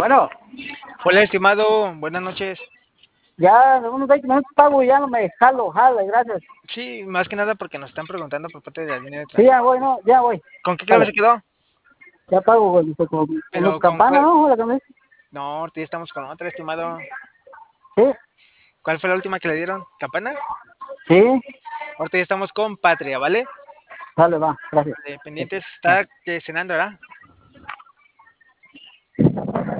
Bueno, Hola, estimado, buenas noches. ya unos 20 minutos pago y ya no me jale, gracias. Sí, más que nada porque nos están preguntando por parte de la línea de Sí, ya transporte. voy, no, ya voy. ¿Con qué clave Jale, se quedó? ya pago con los Pero con campanas, cuál. ¿no? La que me dice. No, ahorita ya estamos con otra, estimado. Sí, ¿Cuál fue la última que le dieron? ¿Campana? sí, Ahorita ya estamos con Patria, ¿vale? dale, va, gracias. Pendientes, está cenando, ¿verdad?